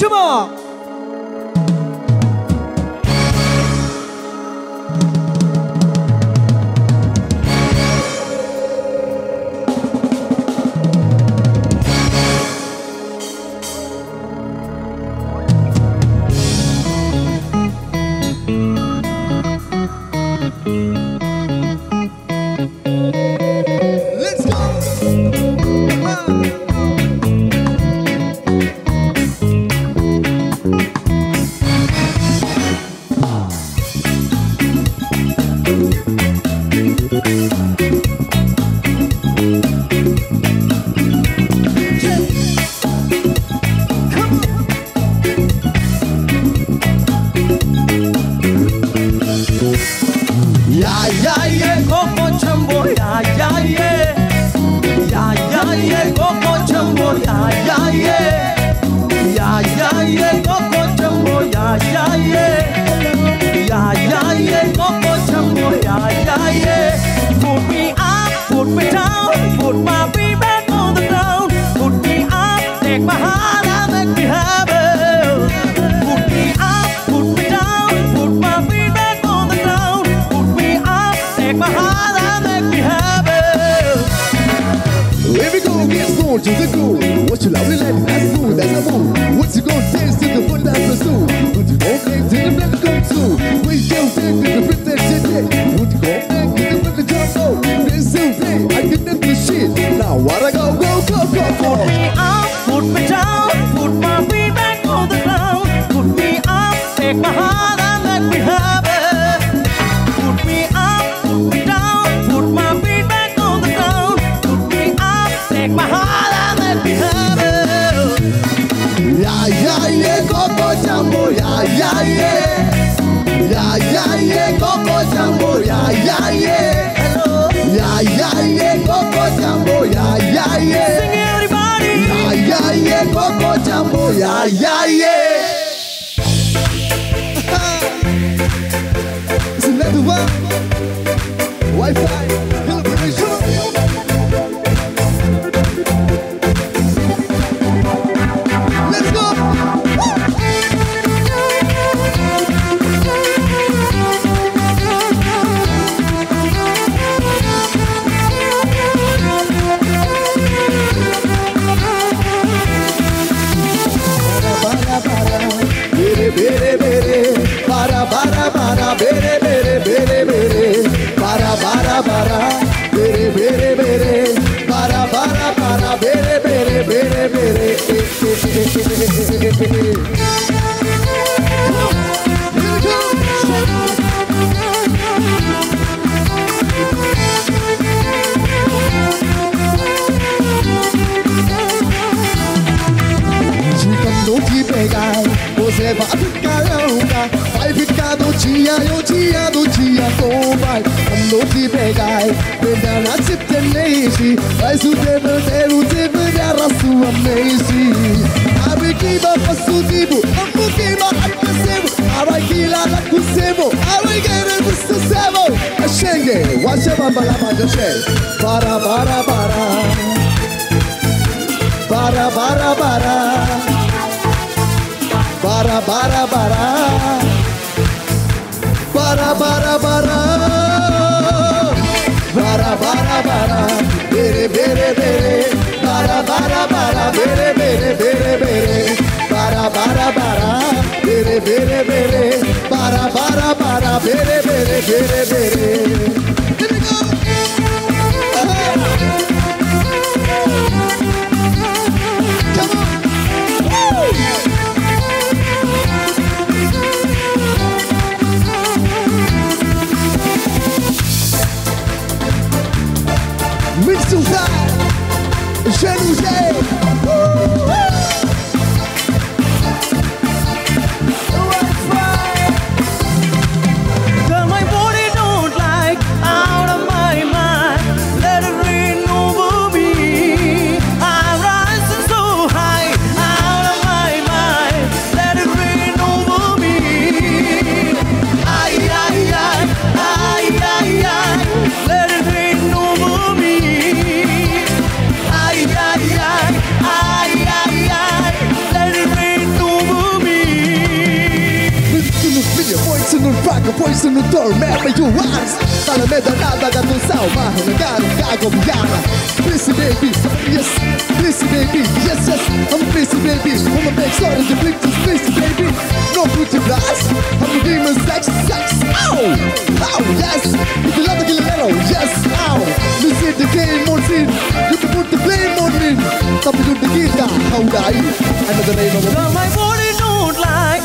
Come on. To the goal, what you love, let that's smooth, that's a move. What you gonna dance to the foot that's pursue? What you gonna play to the blood come through? We don't think that the princess shit yet. What you gonna think to the blood the jump low? This is it, I get them the shit. Now what I go. Put me up, put me down, put my feet back on the ground. Put me up, take my heart and let me have it. Put me up, put me down, put my feet back on the ground. Put me up, take my heart. Yeah, Coco Jumbo, yeah. Coco Jumbo, yeah. Hello. Yeah, Coco Jumbo, yeah. Sing it, everybody. Yeah, Coco Jumbo, yeah. It's another one. Wi-Fi, celebration. Let's go. Você vai ficar louca, vai ficar do dia como vai. Quando te pegar, venha na ciptenese, vai subir o tempo de a sua mesi. Abre que vai para subir, amo que vai acontecer. Abre que lá na cusemo, abre que não sucessemo. A xengue, o achava para lá para você. Para. Bere, bara, bere, bara, bere. Here we go. Come on. Mix to side, Jean Rouget. like a poison to torment you once. Dalla me danata che non sa ma magari cago piana. Busy baby, yes, busy baby, yes, yes. I'm a busy baby, I'm a big story to big to busy baby. No pretty glass, I'm a demon sex, sex. Ow, ow, yes. If you love the kill mellow, yes, ow. This is the game on scene. You can put the blame on me. Stop it with the guitar, how die? Another name of Girl, my body don't lie.